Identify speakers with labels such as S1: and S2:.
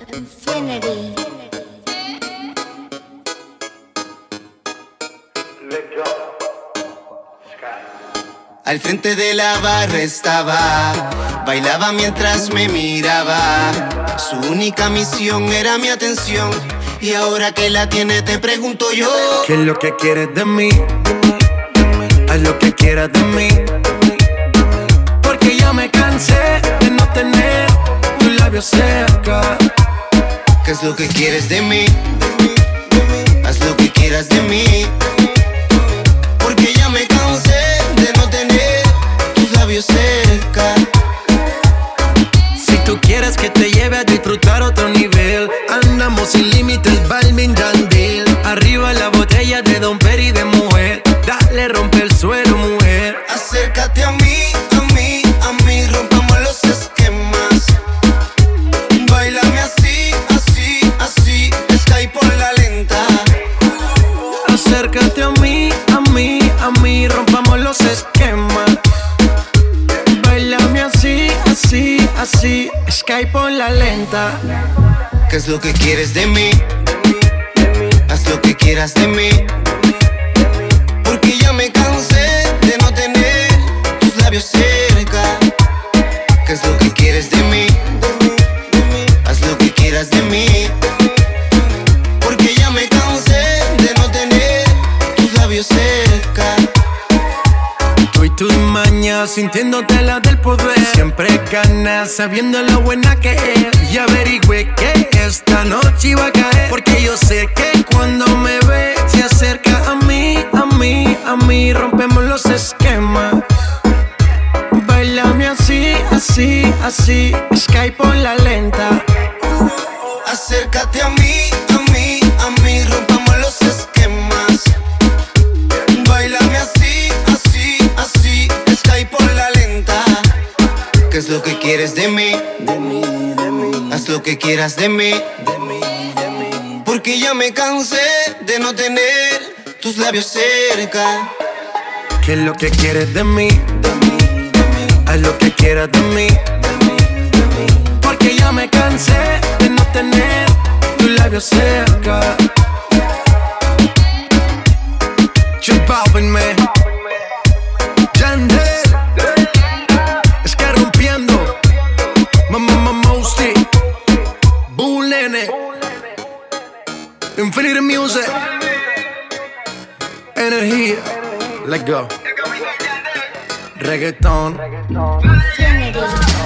S1: Infinity.
S2: Al frente de la barra estaba, bailaba mientras me miraba. Su única misión era mi atención, y ahora que la tiene te pregunto yo:
S3: ¿qué es lo que quieres de mí? Haz lo que quieras de mí, porque ya me cansé de no tener tus labios cerca.
S2: ¿Qué es lo que quieres de mí? Haz lo que quieras de mí, porque ya me cansé de no tener tus labios cerca.
S3: Si tú quieres que te lleve a disfrutar otro nivel, andamos sin límites, Balvin, Yandel. Arriba la botella de Don Peri de mujer. Dale, rompe el suelo, mujer.
S2: Acércate a mí, a mí, a mí, rompamos los esquemas. Báilame así, así, así, Sky por la lenta.
S3: Acércate a mí, a mí, a mí, rompamos los esquemas. Báilame así, así, así, Sky por la lenta.
S2: ¿Qué es lo que quieres de mí? Haz lo que quieras de mí, porque ya me cansé de no tener tus labios cerca. ¿Qué es lo que quieres de mí? Haz lo que quieras de mí, porque ya me cansé de no tener tus labios cerca.
S3: Tú y tus mañas, sintiéndote la del poder. Siempre ganas, sabiendo lo buena que es. Y averigüe que esta noche iba a caer, porque yo sé que cuando me ve se acerca a mí, a mí, a mí. Rompemos los esquemas. Báilame así, así, así, Sky por la lenta.
S2: Acércate a mí, a mí, a mí, rompamos los esquemas. Báilame así, así, así, Sky por la lenta. ¿Qué es lo que quieres de mí? Haz lo que quieras de mí, porque ya me cansé de no tener tus labios cerca.
S3: ¿Qué es lo que quieres de mí? Haz lo que quieras de mí, porque ya me cansé de no tener tus labios cerca. Balvin, man. Yandel, es que rompiendo. Mosty, Bulene, Infinity Music, energía, let's go. Reggaeton.
S1: Infinity.